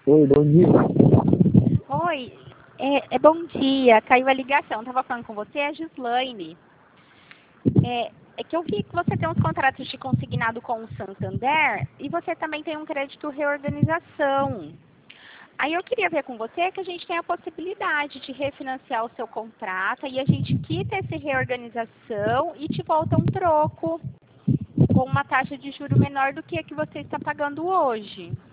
Oi, bom dia. Oi, bom dia. Caiu a ligação. Estava falando com você, é a Gislaine. É que eu vi que você tem uns contratos de consignado com o Santander e você também tem um crédito reorganização. Aí eu queria ver com você que a gente tem a possibilidade de refinanciar o seu contrato e a gente quita essa reorganização e te volta um troco com uma taxa de juro menor do que a que você está pagando hoje.